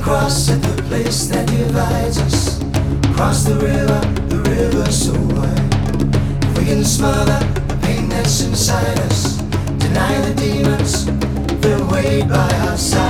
cross at the place that divides us. Cross the river so wide. If we can smother the pain that's inside us, deny the demons, they'll wait by our side.